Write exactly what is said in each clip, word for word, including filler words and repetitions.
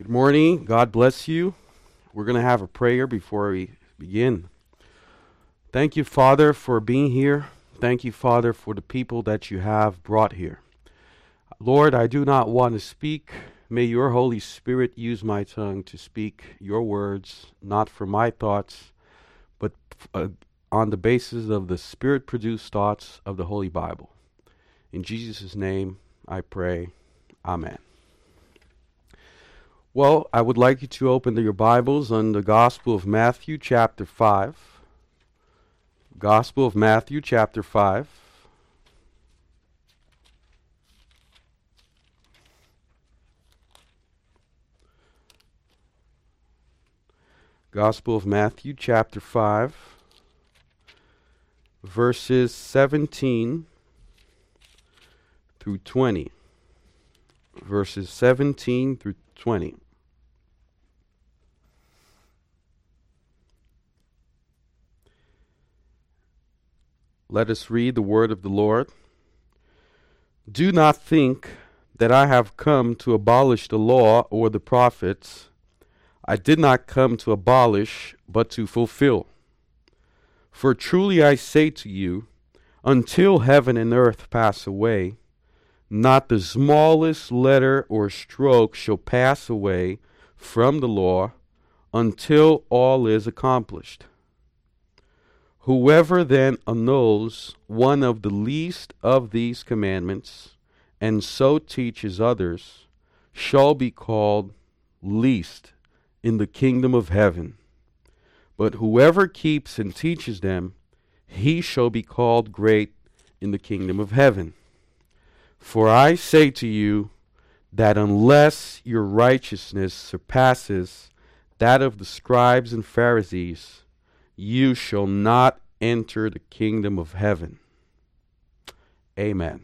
Good morning. God bless you. We're going to have a prayer before we begin. Thank you, Father, for being here. Thank you, Father, for the people that you have brought here. Lord, I do not want to speak. May your Holy Spirit use my tongue to speak your words, not for my thoughts, but uh, on the basis of the Spirit-produced thoughts of the Holy Bible. In Jesus' name, I pray. Amen. Well, I would like you to open your Bibles on the Gospel of Matthew, chapter five. Gospel of Matthew, chapter five. Gospel of Matthew, chapter five, verses seventeen through twenty. Verses seventeen through twenty. Let us read the word of the Lord. Do not think that I have come to abolish the law or the prophets. I did not come to abolish, but to fulfill. For truly I say to you, until heaven and earth pass away, not the smallest letter or stroke shall pass away from the law until all is accomplished. Whoever then annuls one of the least of these commandments and so teaches others shall be called least in the kingdom of heaven. But whoever keeps and teaches them, he shall be called great in the kingdom of heaven. For I say to you that unless your righteousness surpasses that of the scribes and Pharisees, you shall not enter the kingdom of heaven. Amen.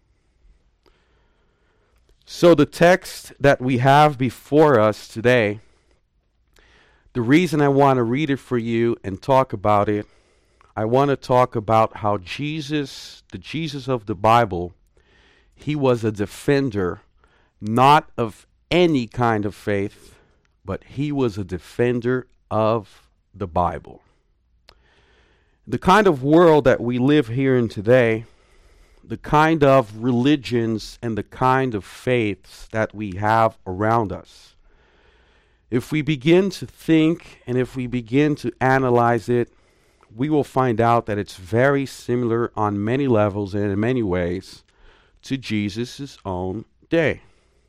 So the text that we have before us today, the reason I want to read it for you and talk about it, I want to talk about how Jesus, the Jesus of the Bible, he was a defender, not of any kind of faith, but he was a defender of the Bible. The kind of world that we live here in today, the kind of religions and the kind of faiths that we have around us, if we begin to think and if we begin to analyze it, we will find out that it's very similar on many levels and in many ways to Jesus' own day.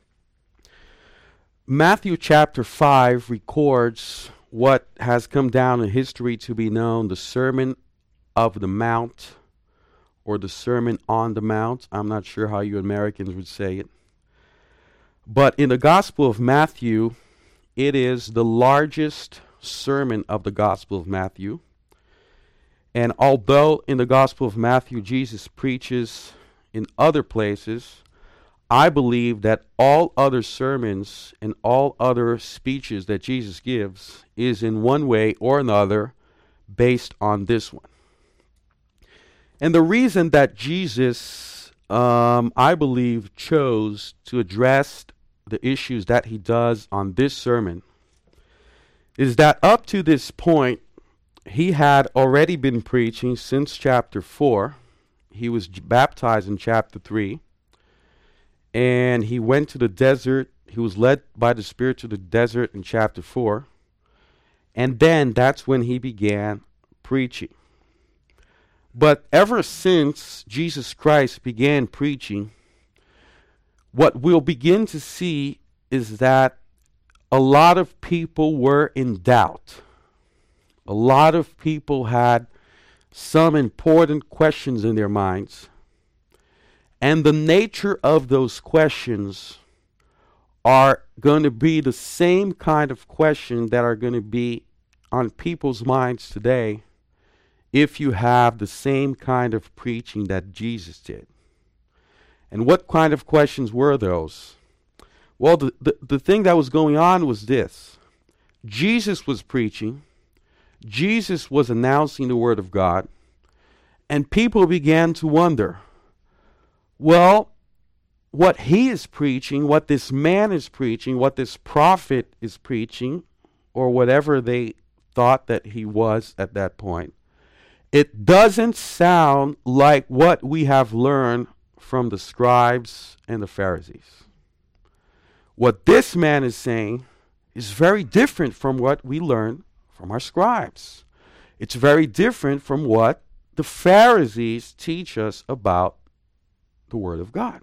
Matthew chapter five records what has come down in history to be known the Sermon of the Mount, or the Sermon on the Mount. I'm not sure how you Americans would say it. But in the Gospel of Matthew, it is the largest sermon of the Gospel of Matthew. And although in the Gospel of Matthew Jesus preaches in other places, I believe that all other sermons and all other speeches that Jesus gives is in one way or another based on this one. And the reason that Jesus, um, I believe, chose to address the issues that he does on this sermon is that up to this point, he had already been preaching since chapter four. He was baptized in chapter three. And he went to the desert. He was led by the Spirit to the desert in chapter four. And then that's when he began preaching. But ever since Jesus Christ began preaching, what we'll begin to see is that a lot of people were in doubt. A lot of people had some important questions in their minds. And the nature of those questions are going to be the same kind of questions that are going to be on people's minds today if you have the same kind of preaching that Jesus did. And what kind of questions were those? Well, the, the, the thing that was going on was this. Jesus was preaching. Jesus was announcing the Word of God. And people began to wonder, well, what he is preaching, what this man is preaching, what this prophet is preaching, or whatever they thought that he was at that point, it doesn't sound like what we have learned from the scribes and the Pharisees. What this man is saying is very different from what we learned from our scribes. It's very different from what the Pharisees teach us about the Word of God.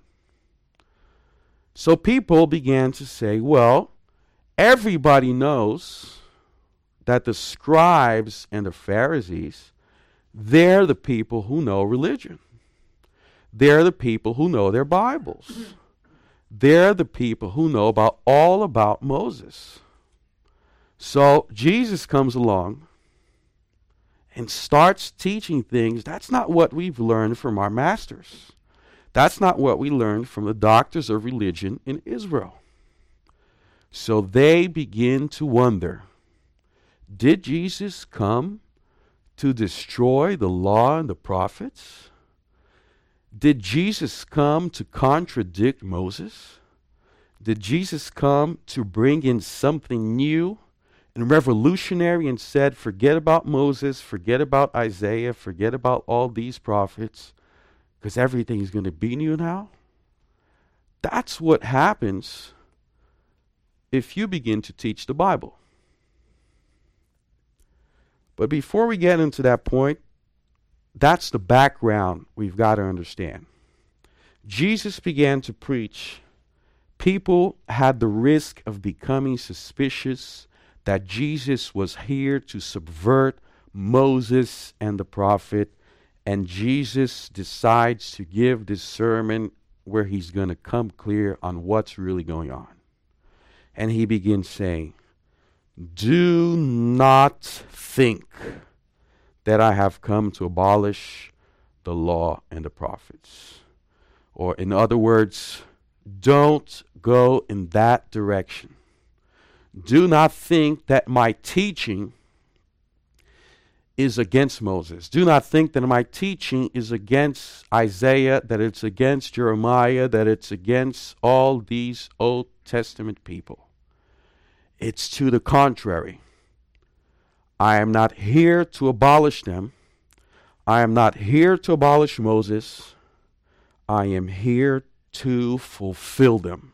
So people began to say, well, everybody knows that the scribes and the Pharisees, they're the people who know religion. They're the people who know their Bibles. They're the people who know about all about Moses. So Jesus comes along and starts teaching things. That's not what we've learned from our masters. That's not what we learned from the doctors of religion in Israel. So they begin to wonder, did Jesus come to destroy the law and the prophets? Did Jesus come to contradict Moses? Did Jesus come to bring in something new and revolutionary and said, forget about Moses, forget about Isaiah, forget about all these prophets, because everything's going to be new now? That's what happens if you begin to teach the Bible. But before we get into that point, that's the background we've got to understand. Jesus began to preach. People had the risk of becoming suspicious that Jesus was here to subvert Moses and the prophet, and Jesus decides to give this sermon where he's going to come clear on what's really going on. And he begins saying, do not think that I have come to abolish the law and the prophets. Or in other words, don't go in that direction. Do not think that my teaching is against Moses. Do not think that my teaching is against Isaiah, that it's against Jeremiah, that it's against all these Old Testament people. It's to the contrary. I am not here to abolish them. I am not here to abolish Moses. I am here to fulfill them.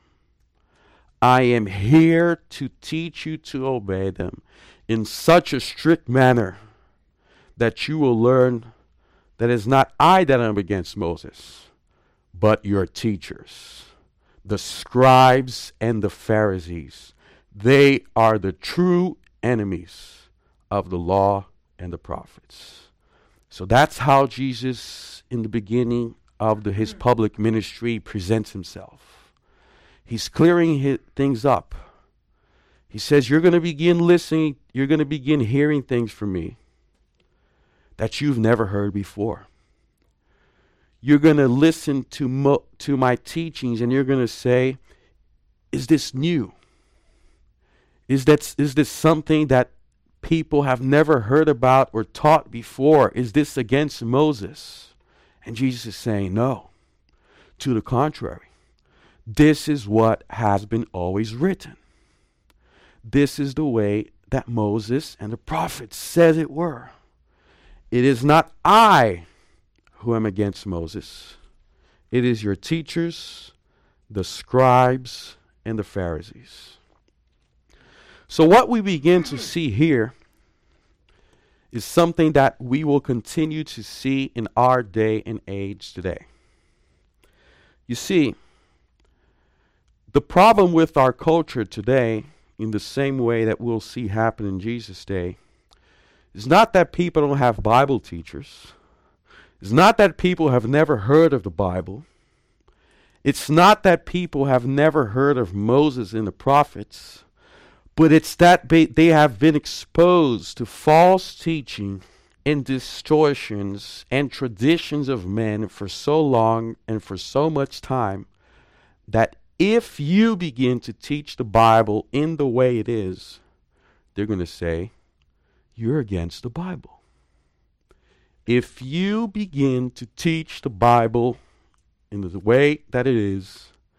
I am here to teach you to obey them in such a strict manner that you will learn that it's not I that am against Moses, but your teachers, the scribes and the Pharisees. They are the true enemies of the law and the prophets. So that's how Jesus, in the beginning of the, his public ministry, presents himself. He's clearing his, things up. He says, you're going to begin listening, you're going to begin hearing things from me that you've never heard before. You're going to listen to, mo- to my teachings and you're going to say, is this new? Is that, is this something that people have never heard about or taught before? Is this against Moses? And Jesus is saying, no. To the contrary. This is what has been always written. This is the way that Moses and the prophets said it were. It is not I who am against Moses. It is your teachers, the scribes, and the Pharisees. So what we begin to see here is something that we will continue to see in our day and age today. You see, the problem with our culture today, in the same way that we'll see happen in Jesus' day, is not that people don't have Bible teachers. It's not that people have never heard of the Bible. It's not that people have never heard of Moses and the prophets. But it's that they have been exposed to false teaching and distortions and traditions of men for so long and for so much time that if you begin to teach the Bible in the way it is, they're going to say, you're against the Bible. If you begin to teach the Bible in the way that it is,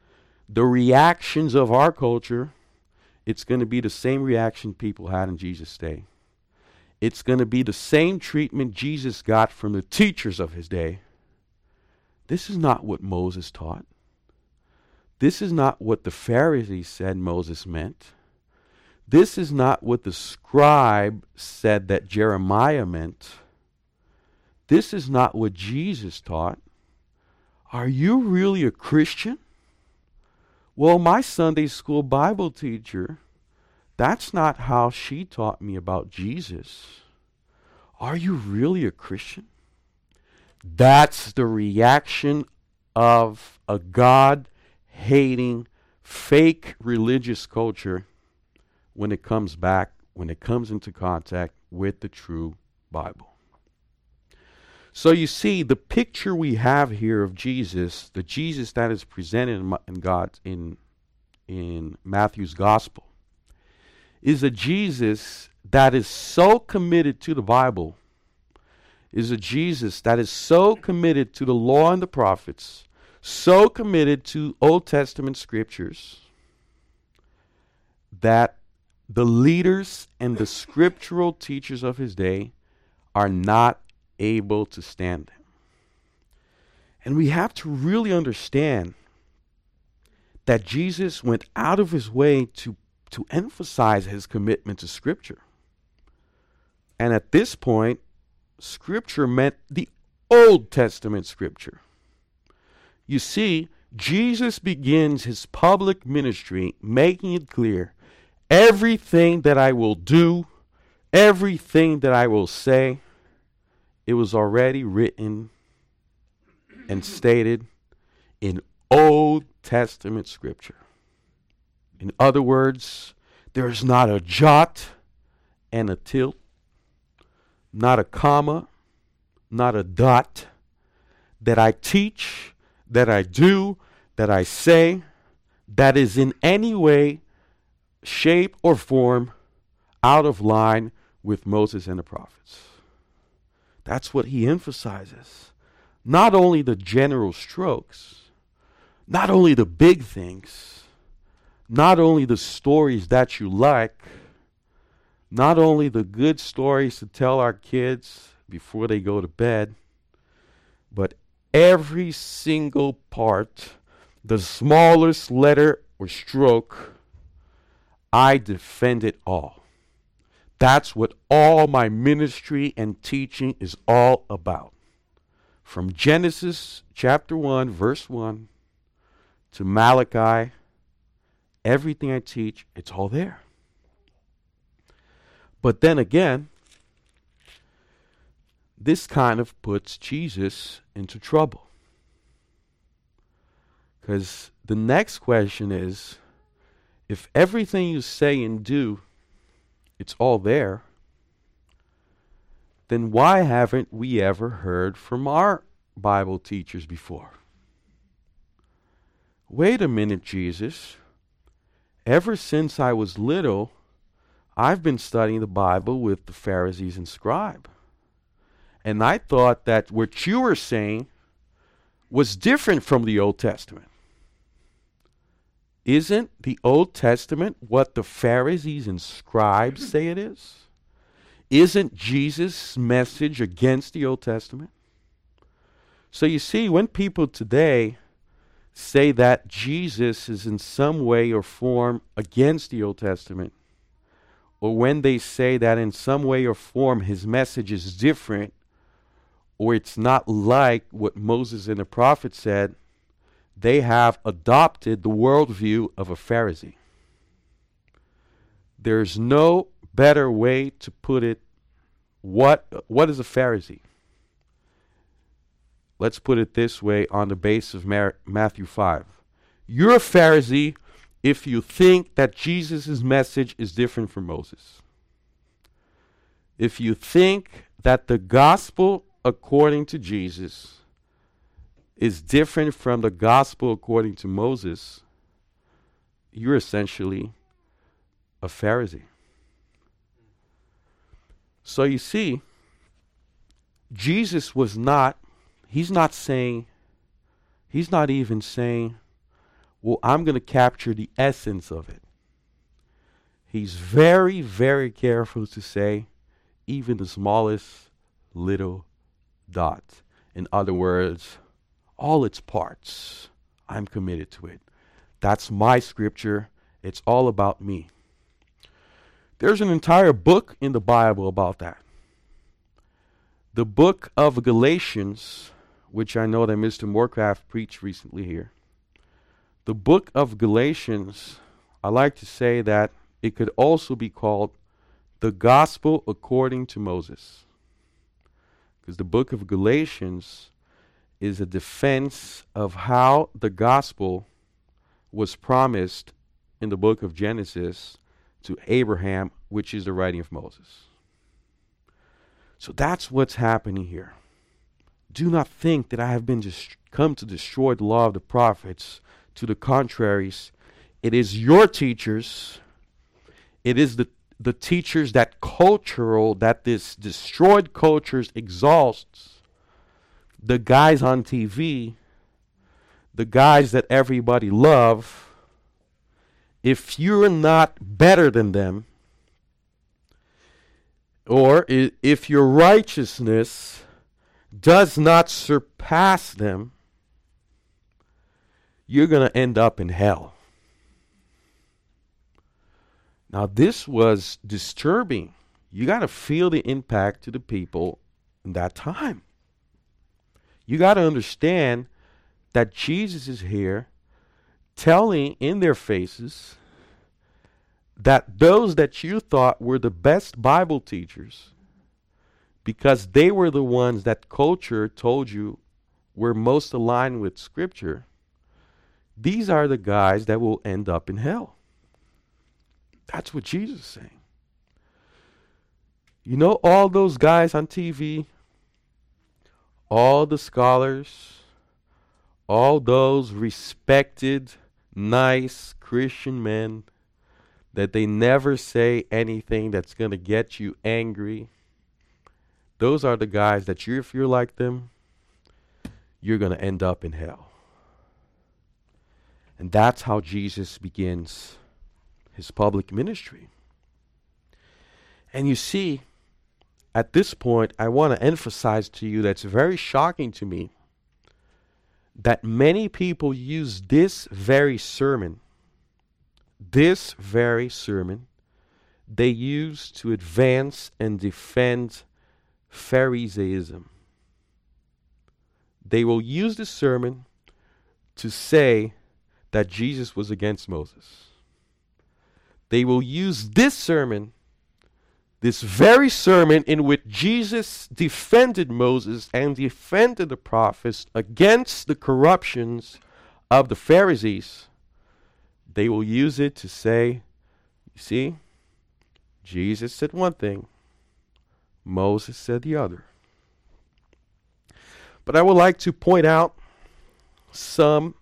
the reactions of our culture, it's going to be the same reaction people had in Jesus' day. It's going to be the same treatment Jesus got from the teachers of his day. This is not what Moses taught. This is not what the Pharisees said Moses meant. This is not what the scribe said that Jeremiah meant. This is not what Jesus taught. Are you really a Christian? Well, my Sunday school Bible teacher, that's not how she taught me about Jesus. Are you really a Christian? That's the reaction of a God-hating, fake religious culture when it comes back, when it comes into contact with the true Bible. So you see, the picture we have here of Jesus, the Jesus that is presented in, in God in in Matthew's gospel, is a Jesus that is so committed to the Bible, is a Jesus that is so committed to the law and the prophets, so committed to Old Testament scriptures, that the leaders and the scriptural teachers of his day are not able to stand him. And we have to really understand that Jesus went out of his way to, to emphasize his commitment to Scripture. And at this point, Scripture meant the Old Testament Scripture. You see, Jesus begins his public ministry making it clear, everything that I will do, everything that I will say, it was already written and stated in Old Testament scripture. In other words, there is not a jot and a tittle, not a comma, not a dot that I teach, that I do, that I say, that is in any way, shape, or form out of line with Moses and the prophets. That's what he emphasizes. Not only the general strokes, not only the big things, not only the stories that you like, not only the good stories to tell our kids before they go to bed, but every single part, the smallest letter or stroke, I defend it all. That's what all my ministry and teaching is all about. From Genesis chapter one, verse one, to Malachi, everything I teach, it's all there. But then again, this kind of puts Jesus into trouble. Because the next question is, if everything you say and do, it's all there, then why haven't we ever heard from our Bible teachers before? Wait a minute, Jesus. Ever since I was little, I've been studying the Bible with the Pharisees and scribes. And I thought that what you were saying was different from the Old Testament. Isn't the Old Testament what the Pharisees and scribes say it is? Isn't Jesus' message against the Old Testament? So you see, when people today say that Jesus is in some way or form against the Old Testament, or when they say that in some way or form his message is different, or it's not like what Moses and the prophets said, they have adopted the worldview of a Pharisee. There's no better way to put it. What, what is a Pharisee? Let's put it this way on the basis of Mar- Matthew five. You're a Pharisee if you think that Jesus' message is different from Moses. If you think that the gospel according to Jesus is different from the gospel according to Moses, you're essentially a Pharisee. So you see, Jesus was not, he's not saying, he's not even saying, Well, I'm going to capture the essence of it. He's very, very careful to say even the smallest little dot. In other words, all its parts, I'm committed to it. That's my scripture. It's all about me. There's an entire book in the Bible about that. The book of Galatians, which I know that Mister Moorcraft preached recently here. The book of Galatians, I like to say that it could also be called the Gospel according to Moses. Because the book of Galatians is a defense of how the gospel was promised in the book of Genesis to Abraham, which is the writing of Moses. So that's what's happening here. Do not think that I have been dest- come to destroy the law of the prophets. To the contraries, it is your teachers, it is the, the teachers that cultural, that this destroyed cultures exhausts, the guys on T V, the guys that everybody love. If you're not better than them, or if your righteousness does not surpass them, you're going to end up in hell. Now, this was disturbing. You got to feel the impact to the people in that time. You got to understand that Jesus is here telling in their faces that those that you thought were the best Bible teachers, because they were the ones that culture told you were most aligned with Scripture, these are the guys that will end up in hell. That's what Jesus is saying. You know, all those guys on T V, all the scholars, all those respected, nice Christian men, that they never say anything that's going to get you angry. Those are the guys that you, if you're like them, you're going to end up in hell. And that's how Jesus begins his public ministry. And you see, at this point, I want to emphasize to you that's very shocking to me that many people use this very sermon, this very sermon, they use to advance and defend Pharisaism. They will use the sermon to say that Jesus was against Moses. They will use this sermon, this very sermon in which Jesus defended Moses and defended the prophets against the corruptions of the Pharisees. They will use it to say, you see, Jesus said one thing, Moses said the other. But I would like to point out some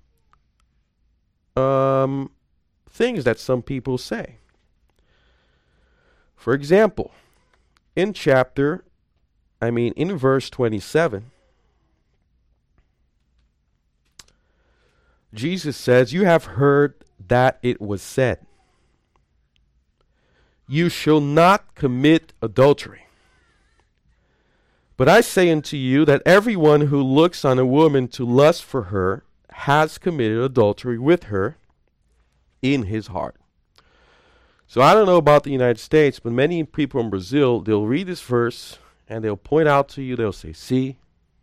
um, things that some people say. For example, in chapter, I mean in verse twenty-seven, Jesus says, you have heard that it was said, you shall not commit adultery. But I say unto you that everyone who looks on a woman to lust for her has committed adultery with her in his heart. So I don't know about the United States, but many people in Brazil, they'll read this verse and they'll point out to you, they'll say, see,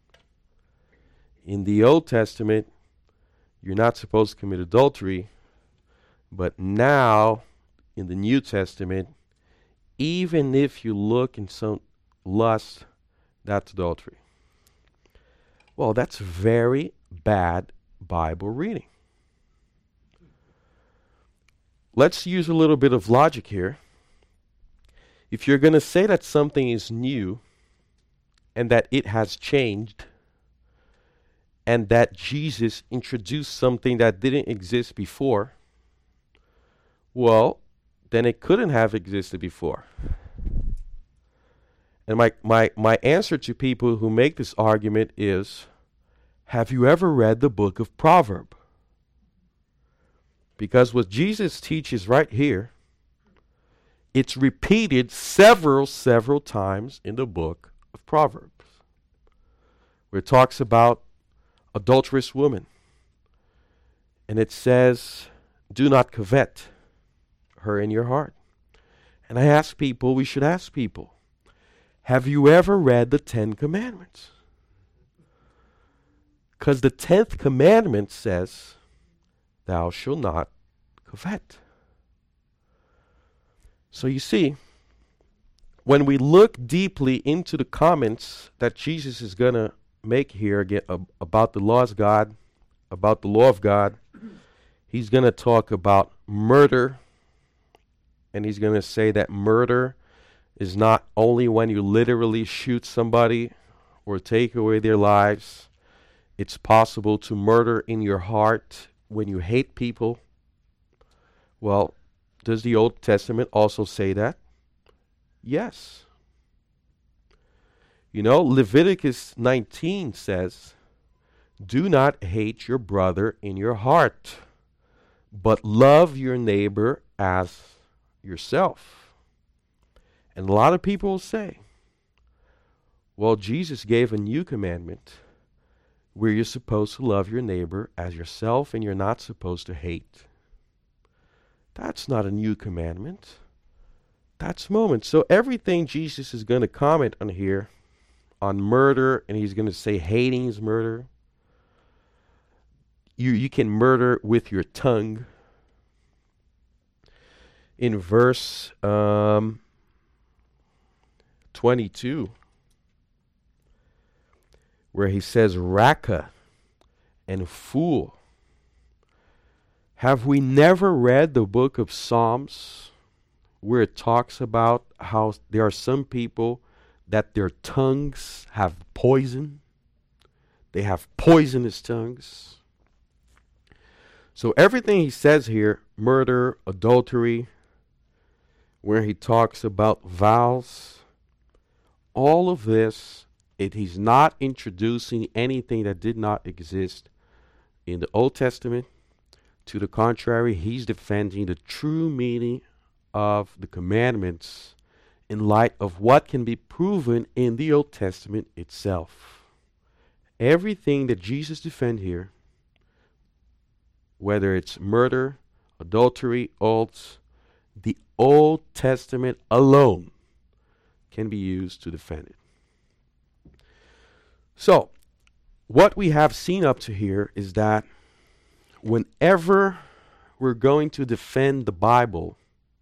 in the Old Testament, you're not supposed to commit adultery, but now in the New Testament, even if you look in some lust, that's adultery. Well, that's very bad Bible reading. Let's use a little bit of logic here. If you're going to say that something is new and that it has changed and that Jesus introduced something that didn't exist before, well, then it couldn't have existed before. And my, my, my answer to people who make this argument is, have you ever read the book of Proverbs? Because what Jesus teaches right here, it's repeated several, several times in the book of Proverbs, where it talks about adulterous women. And it says, do not covet her in your heart. And I ask people, we should ask people, have you ever read the Ten Commandments? Because the tenth commandment says, thou shalt not covet. So you see, when we look deeply into the comments that Jesus is going to make here again, uh, about the laws of God, about the law of God, he's going to talk about murder, and he's going to say that murder is not only when you literally shoot somebody or take away their lives. It's possible to murder in your heart when you hate people. Well, does the Old Testament also say that? Yes. You know, Leviticus nineteen says, do not hate your brother in your heart, but love your neighbor as yourself. And a lot of people will say, well, Jesus gave a new commandment where you're supposed to love your neighbor as yourself and you're not supposed to hate. That's not a new commandment. That's moment. So everything Jesus is going to comment on here, on murder, and he's going to say hating is murder. You, you can murder with your tongue. In verse um, twenty-two, where he says, Raka and fool. Have we never read the book of Psalms where it talks about how there are some people that their tongues have poison? They have poisonous tongues. So everything he says here, murder, adultery, where he talks about vows, all of this, it, he's not introducing anything that did not exist in the Old Testament. To the contrary, he's defending the true meaning of the commandments in light of what can be proven in the Old Testament itself. Everything that Jesus defends here, whether it's murder, adultery, oaths, the Old Testament alone can be used to defend it. So, what we have seen up to here is that whenever we're going to defend the Bible,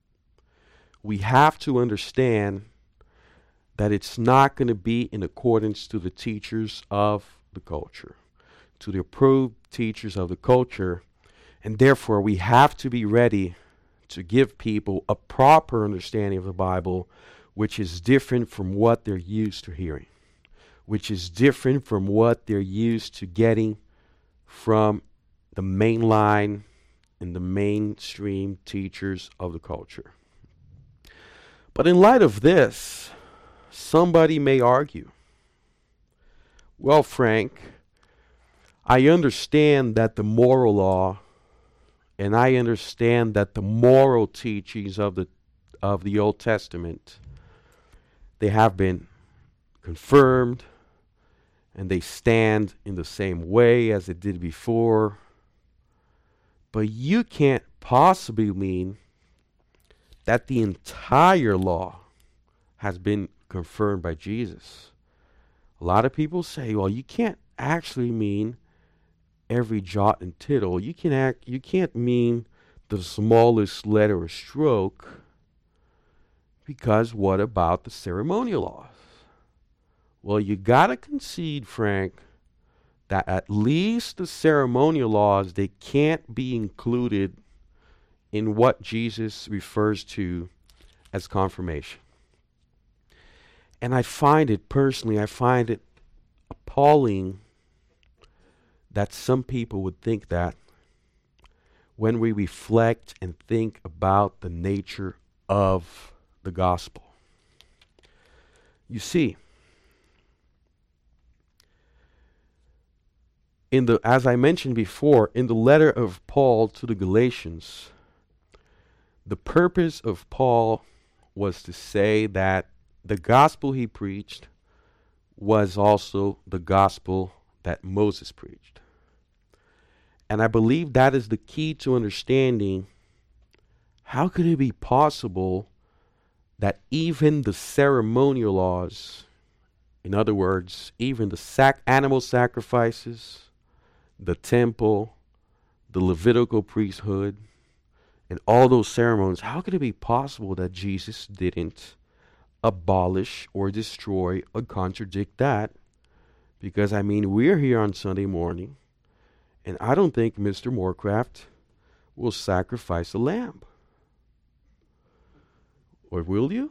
we have to understand that it's not going to be in accordance to the teachers of the culture, to the approved teachers of the culture, and therefore we have to be ready to give people a proper understanding of the Bible, which is different from what they're used to hearing, which is different from what they're used to getting from the mainline and the mainstream teachers of the culture. But in light of this, somebody may argue, well, Frank, I understand that the moral law and I understand that the moral teachings of the of the Old Testament, they have been confirmed and they stand in the same way as it did before. But you can't possibly mean that the entire law has been confirmed by Jesus. A lot of people say, well, you can't actually mean every jot and tittle. You can act you can't mean the smallest letter or stroke, because what about the ceremonial laws? Well, you gotta concede, Frank, that at least the ceremonial laws, they can't be included in what Jesus refers to as confirmation. And I find it, personally, I find it appalling that some people would think that when we reflect and think about the nature of the gospel. You see, in the, as I mentioned before, in the letter of Paul to the Galatians, the purpose of Paul was to say that the gospel he preached was also the gospel that Moses preached. And I believe that is the key to understanding how could it be possible that even the ceremonial laws, in other words, even the sac- animal sacrifices, the temple, the Levitical priesthood, and all those ceremonies, how could it be possible that Jesus didn't abolish or destroy or contradict that? Because, I mean, we're here on Sunday morning, and I don't think Mister Morecraft will sacrifice a lamb. Or will you?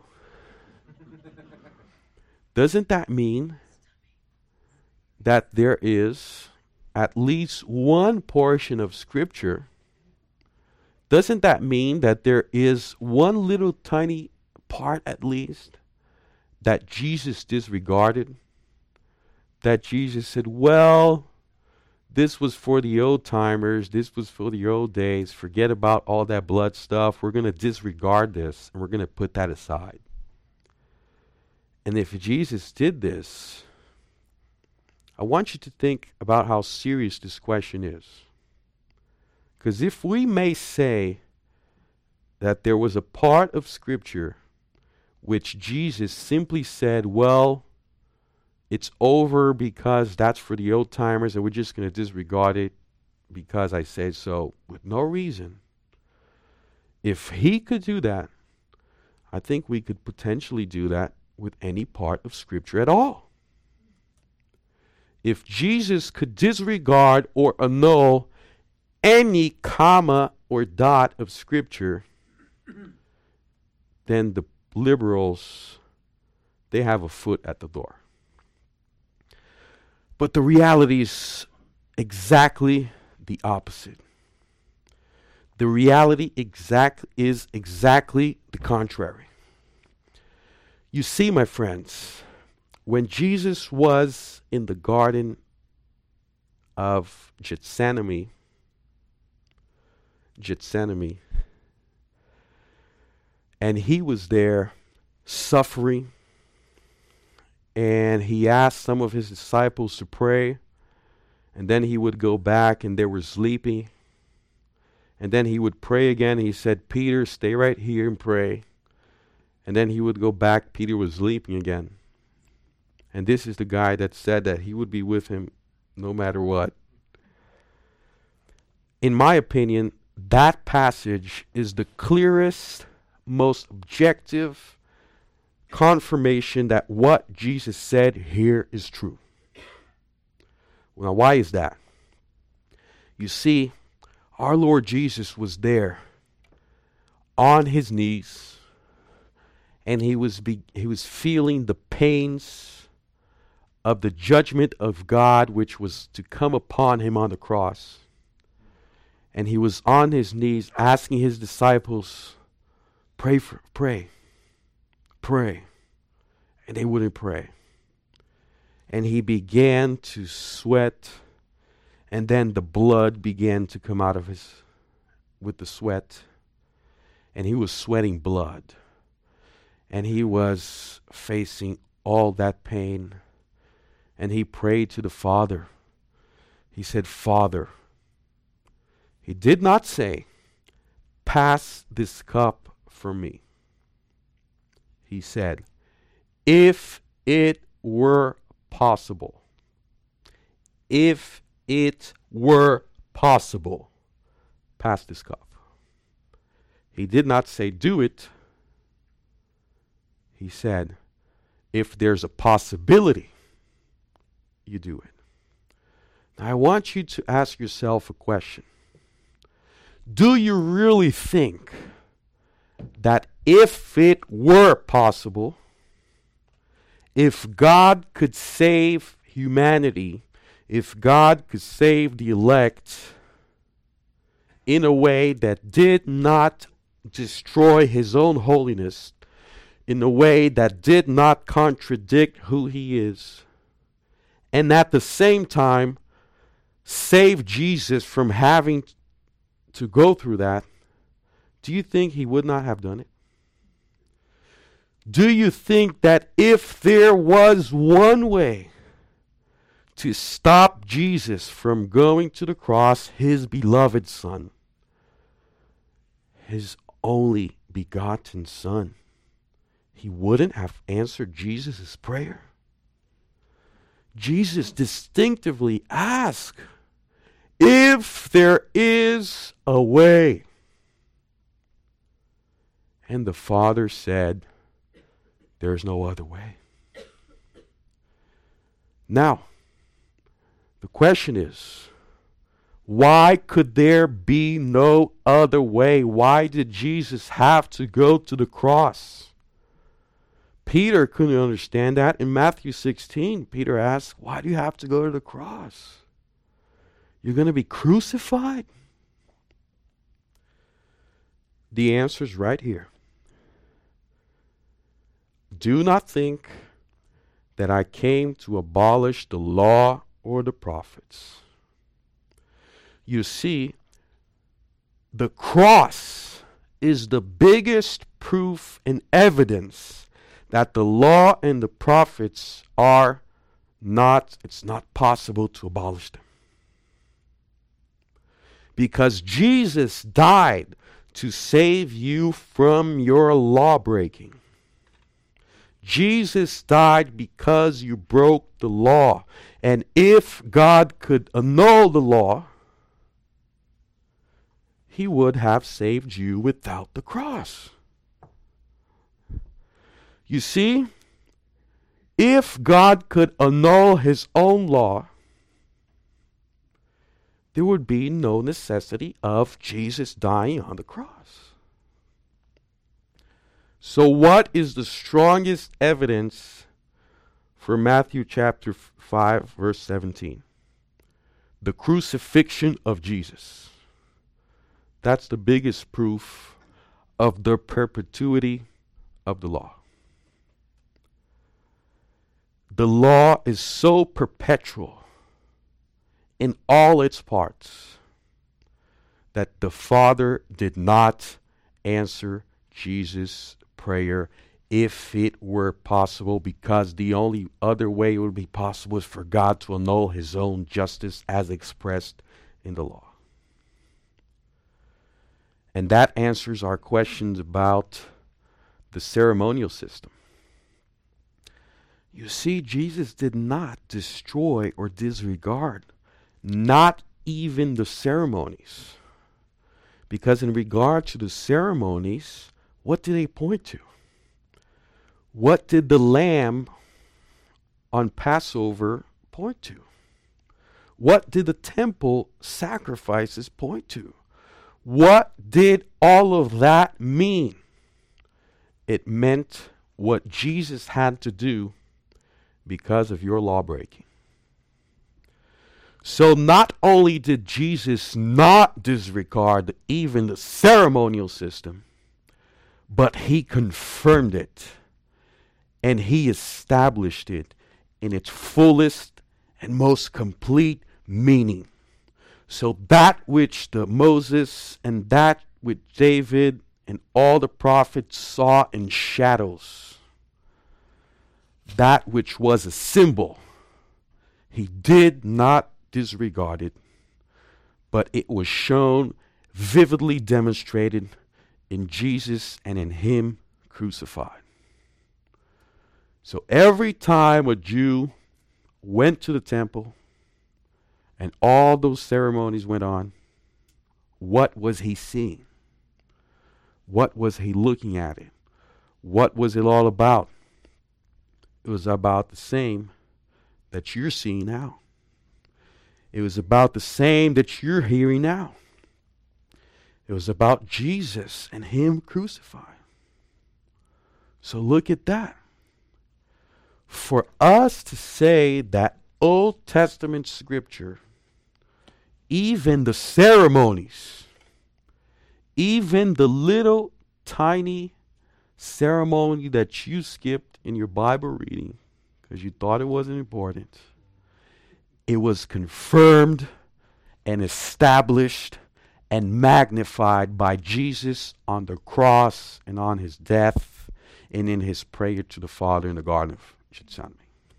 Doesn't that mean that there is at least one portion of Scripture? Doesn't that mean that there is one little tiny part at least that Jesus disregarded? That Jesus said, well, this was for the old timers, this was for the old days, forget about all that blood stuff, we're going to disregard this and we're going to put that aside. And if Jesus did this, I want you to think about how serious this question is. Because if we may say that there was a part of Scripture which Jesus simply said, well, it's over because that's for the old timers and we're just going to disregard it because I said so, with no reason. If he could do that, I think we could potentially do that with any part of Scripture at all. If Jesus could disregard or annul any comma or dot of Scripture, then the liberals, they have a foot at the door. But the reality is exactly the opposite. The reality exact is exactly the contrary. You see, my friends, when Jesus was in the Garden of Gethsemane, Gethsemane, and he was there suffering, and he asked some of his disciples to pray, and then he would go back and they were sleeping, and then he would pray again. He said, Peter, stay right here and pray. And then he would go back. Peter was sleeping again. And this is the guy that said that he would be with him no matter what. In my opinion, that passage is the clearest, most objective confirmation that what Jesus said here is true. Now, why is that? You see, our Lord Jesus was there on his knees, and he was be, he was feeling the pains of the judgment of God which was to come upon him on the cross. And he was on his knees asking his disciples, pray, for, pray, pray. And they wouldn't pray. And he began to sweat, and then the blood began to come out of his, with the sweat. And he was sweating blood. And he was facing all that pain. And he prayed to the Father. He said, Father. He did not say, pass this cup from me. He said, if it were possible, if it were possible, pass this cup. He did not say, do it. He said, if there's a possibility, you do it. Now, I want you to ask yourself a question. Do you really think that if it were possible, if God could save humanity, if God could save the elect in a way that did not destroy his own holiness, in a way that did not contradict who he is, and at the same time saved Jesus from having to go through that, do you think he would not have done it? Do you think that if there was one way to stop Jesus from going to the cross, his beloved Son, his only begotten Son, he wouldn't have answered Jesus' prayer? Jesus distinctively asked, if there is a way. And the Father said, there's no other way. Now, the question is, why could there be no other way? Why did Jesus have to go to the cross? Peter couldn't understand that. In Matthew sixteen, Peter asked, why do you have to go to the cross? You're going to be crucified? The answer is right here. Do not think that I came to abolish the law or the prophets. You see, the cross is the biggest proof and evidence that the law and the prophets are not, it's not possible to abolish them. Because Jesus died to save you from your law breaking. Jesus died because you broke the law. And if God could annul the law, he would have saved you without the cross. You see, if God could annul his own law, there would be no necessity of Jesus dying on the cross. So what is the strongest evidence for Matthew chapter five, verse seventeen? The crucifixion of Jesus. That's the biggest proof of the perpetuity of the law. The law is so perpetual in all its parts that the Father did not answer Jesus' prayer if it were possible, because the only other way it would be possible is for God to annul his own justice as expressed in the law. And that answers our questions about the ceremonial system. You see, Jesus did not destroy or disregard, not even the ceremonies. Because in regard to the ceremonies, what did they point to? What did the lamb on Passover point to? What did the temple sacrifices point to? What did all of that mean? It meant what Jesus had to do because of your law breaking. So not only did Jesus not disregard even the ceremonial system, but he confirmed it and he established it in its fullest and most complete meaning. So that which the Moses and that which David and all the prophets saw in shadows, that which was a symbol, he did not disregard it, but it was shown, vividly demonstrated in Jesus and in him crucified. So every time a Jew went to the temple and all those ceremonies went on, what was he seeing? What was he looking at it? What was it all about? It was about the same that you're seeing now. It was about the same that you're hearing now. It was about Jesus and him crucified. So look at that. For us to say that Old Testament scripture, even the ceremonies, even the little tiny ceremony that you skipped in your Bible reading because you thought it wasn't important, it was confirmed and established and magnified by Jesus on the cross and on his death and in his prayer to the Father in the Garden of Gethsemane.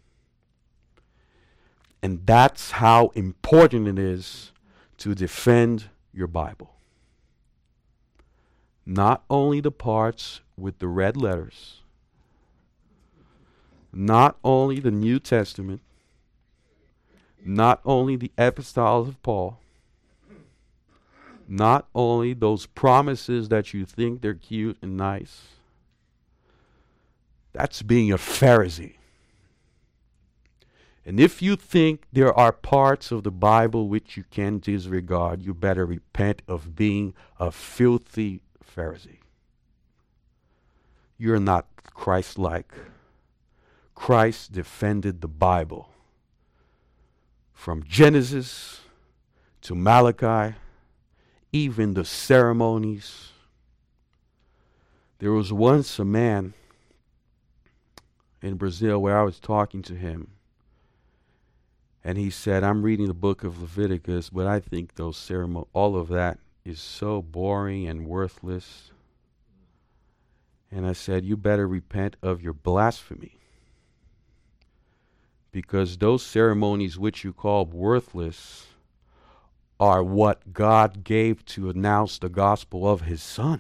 And that's how important it is to defend your Bible. Not only the parts with the red letters, not only the New Testament, not only the epistles of Paul, not only those promises that you think they're cute and nice. That's being a Pharisee. And if you think there are parts of the Bible which you can disregard, you better repent of being a filthy Pharisee. You're not Christ-like. Christ defended the Bible from Genesis to Malachi, even the ceremonies. There was once a man in Brazil where I was talking to him, and he said, I'm reading the book of Leviticus, but I think those ceremonies, all of that is so boring and worthless. And I said, you better repent of your blasphemy, because those ceremonies which you call worthless are what God gave to announce the gospel of his Son.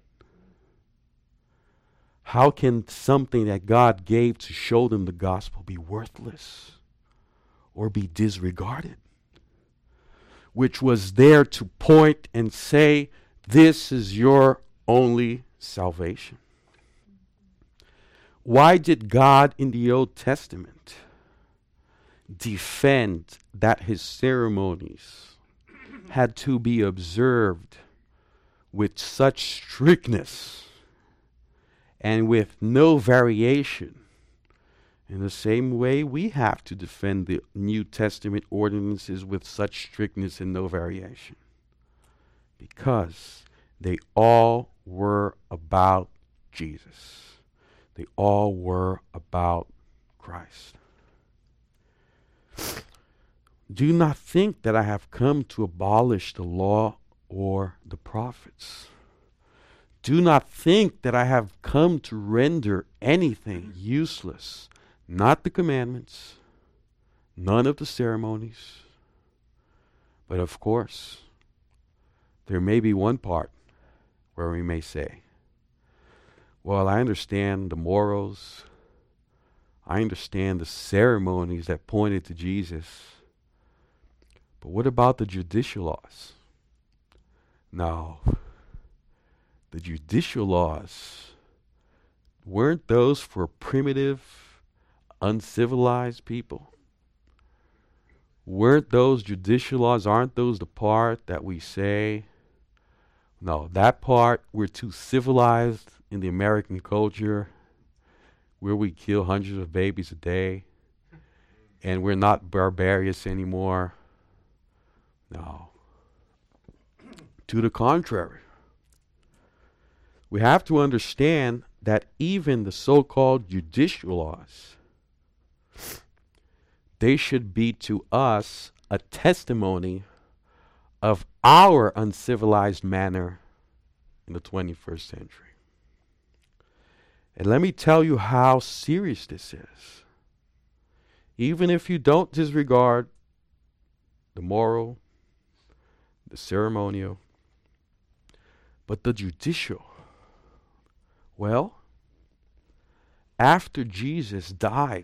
How can something that God gave to show them the gospel be worthless or be disregarded? Which was there to point and say, this is your only salvation. Why did God in the Old Testament defend that his ceremonies had to be observed with such strictness and with no variation? In the same way, we have to defend the New Testament ordinances with such strictness and no variation, because they all were about Jesus. They all were about Christ. Do not think that I have come to abolish the law or the prophets. Do not think that I have come to render anything useless. Not the commandments, none of the ceremonies. But of course, there may be one part where we may say, well, I understand the morals. I understand the ceremonies that pointed to Jesus. But what about the judicial laws? No. The judicial laws, weren't those for primitive, uncivilized people? Weren't those judicial laws, aren't those the part that we say, no, that part, we're too civilized in the American culture, where we kill hundreds of babies a day, and we're not barbarians anymore? No. To the contrary. We have to understand that even the so-called judicial laws, they should be to us a testimony of our uncivilized manner in the twenty-first century. And let me tell you how serious this is. Even if you don't disregard the moral, the ceremonial, but the judicial, well, after Jesus died,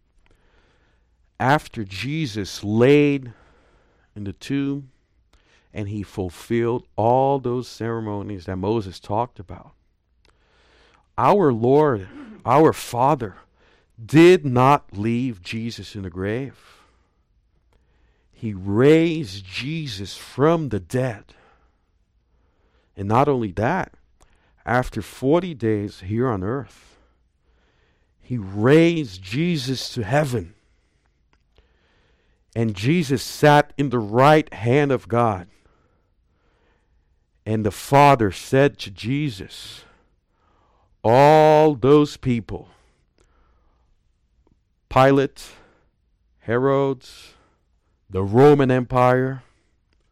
after Jesus laid in the tomb and he fulfilled all those ceremonies that Moses talked about, our Lord, our Father, did not leave Jesus in the grave. He raised Jesus from the dead. And not only that, after forty days here on earth, he raised Jesus to heaven. And Jesus sat in the right hand of God. And the Father said to Jesus, all those people, Pilate, Herod, the Roman Empire,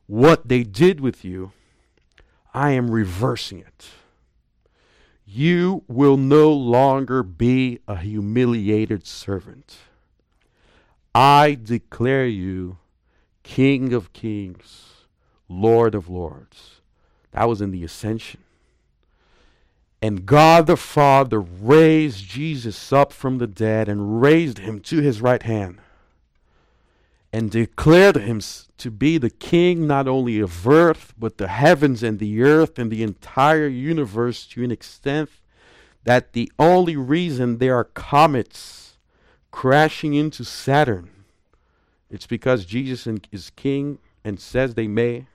what they did with you, I am reversing it. You will no longer be a humiliated servant. I declare you King of Kings, Lord of Lords. That was in the ascension. And God the Father raised Jesus up from the dead and raised him to his right hand and declared him to be the king not only of earth, but the heavens and the earth and the entire universe, to an extent that the only reason there are comets crashing into Saturn, it's because Jesus is king and says they may.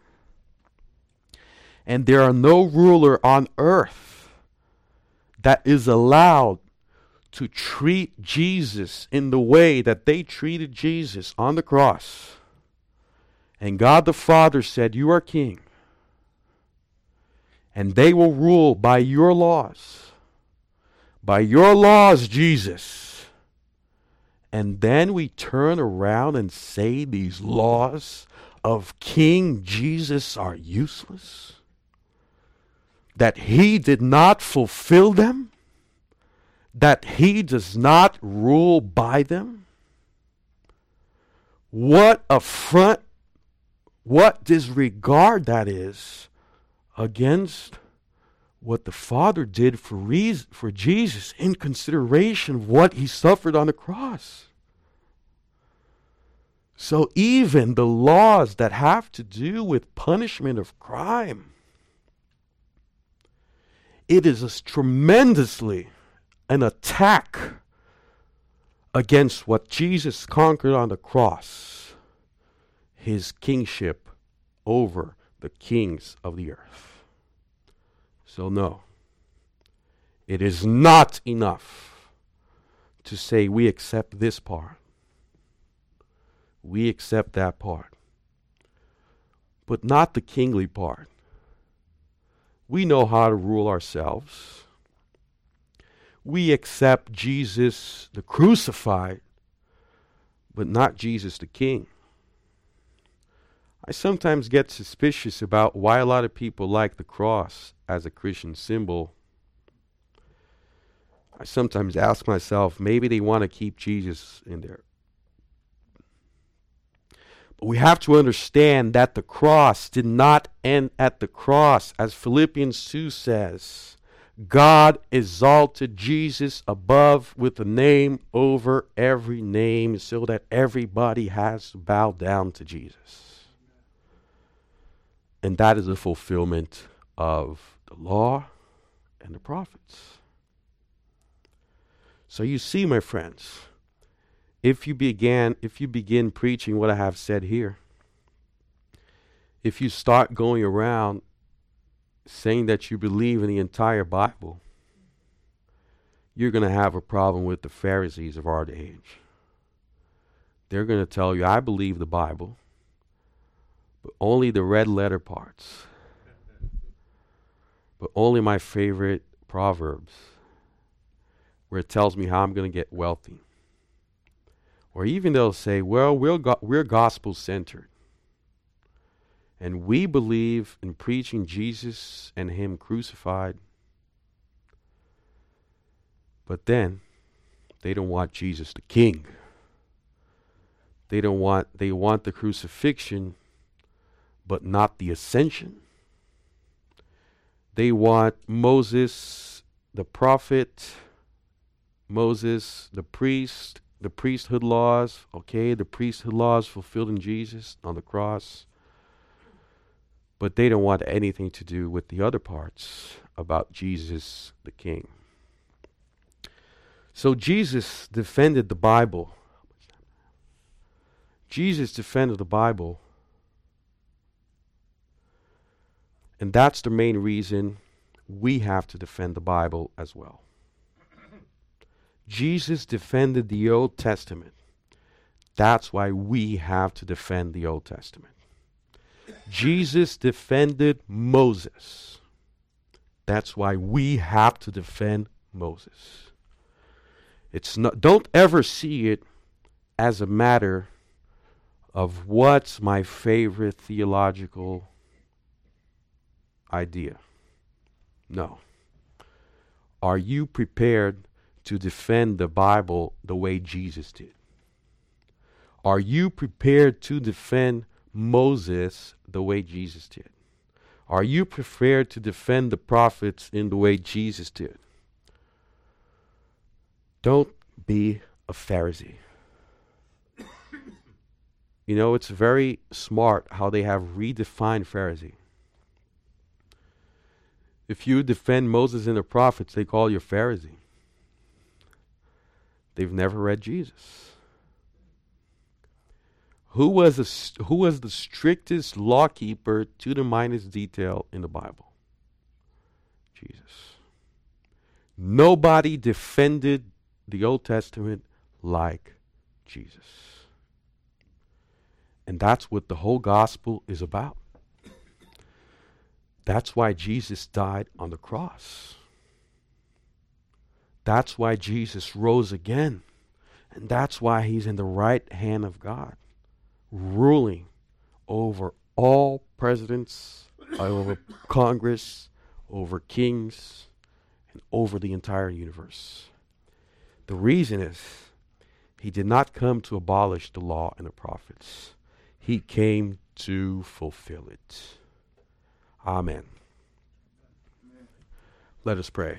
And there are no ruler on earth that is allowed to treat Jesus in the way that they treated Jesus on the cross. And God the Father said, you are king. And they will rule by your laws. By your laws, Jesus. And then we turn around and say these laws of King Jesus are useless? That he did not fulfill them? That he does not rule by them? What affront, what disregard that is against what the Father did for reason, for Jesus in consideration of what he suffered on the cross. So even the laws that have to do with punishment of crime, it is a tremendously an attack against what Jesus conquered on the cross, his kingship over the kings of the earth. So no, it is not enough to say we accept this part. We accept that part. But not the kingly part. We know how to rule ourselves. We accept Jesus the crucified, but not Jesus the king. I sometimes get suspicious about why a lot of people like the cross as a Christian symbol. I sometimes ask myself, maybe they want to keep Jesus in there. But we have to understand that the cross did not end at the cross. As Philippians two says, God exalted Jesus above with a name over every name so that everybody has to bow down to Jesus. And that is a fulfillment of the law and the prophets. So you see, my friends, if you began, if you begin preaching what I have said here, if you start going around saying that you believe in the entire Bible, you're going to have a problem with the Pharisees of our age. They're going to tell you, I believe the Bible, but only the red letter parts. But only my favorite Proverbs, where it tells me how I'm going to get wealthy. Or even they'll say, well, we're, go- we're gospel-centered. And we believe in preaching Jesus and him crucified. But then, they don't want Jesus the king. They don't want, they want the crucifixion, but not the ascension. They want Moses, the prophet, Moses, the priest, the priesthood laws, okay, the priesthood laws fulfilled in Jesus on the cross. But they don't want anything to do with the other parts about Jesus the King. So Jesus defended the Bible. Jesus defended the Bible. And that's the main reason we have to defend the Bible as well. Jesus defended the Old Testament. That's why we have to defend the Old Testament. Jesus defended Moses. That's why we have to defend Moses. It's not, don't ever see it as a matter of what's my favorite theological idea. No. Are you prepared to defend the Bible the way Jesus did? Are you prepared to defend Moses the way Jesus did? Are you prepared to defend the prophets in the way Jesus did? Don't be a Pharisee. You know, it's very smart how they have redefined Pharisee. If you defend Moses and the prophets, they call you a Pharisee. They've never read Jesus. Who was the, who was the strictest lawkeeper to the minutest detail in the Bible? Jesus. Nobody defended the Old Testament like Jesus. And that's what the whole gospel is about. That's why Jesus died on the cross. That's why Jesus rose again. And that's why he's in the right hand of God, ruling over all presidents, over Congress, over kings, and over the entire universe. The reason is he did not come to abolish the law and the prophets. He came to fulfill it. Amen. Let us pray.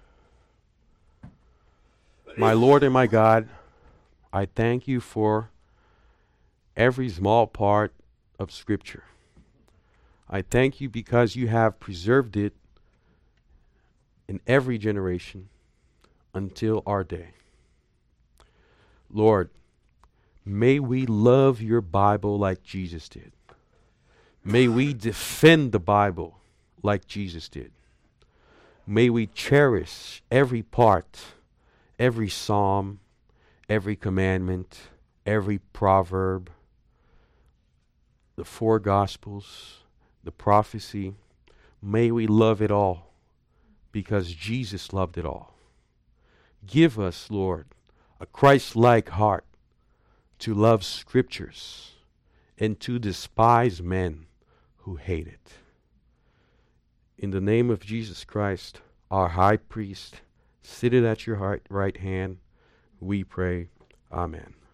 My Lord and my God, I thank you for every small part of Scripture. I thank you because you have preserved it in every generation until our day. Lord, may we love your Bible like Jesus did. May we defend the Bible like Jesus did. May we cherish every part, every psalm, every commandment, every proverb, the four gospels, the prophecy. May we love it all because Jesus loved it all. Give us, Lord, a Christ-like heart to love scriptures and to despise men who hate it. In the name of Jesus Christ, our high priest, seated at your right hand, we pray. Amen.